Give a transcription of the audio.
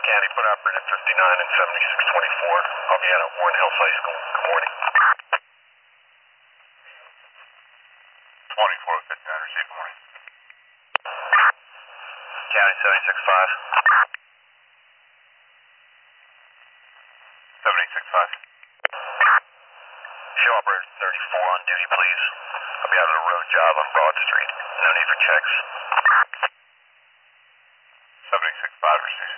County, put operator 59 and 7624. I'll be out at Warren Hills High School. Good morning. 2459, receive, good morning. County 765. 765. Show operator 34 on duty, please. I'll be out on a road job on Broad Street. No need for checks. 765, receive.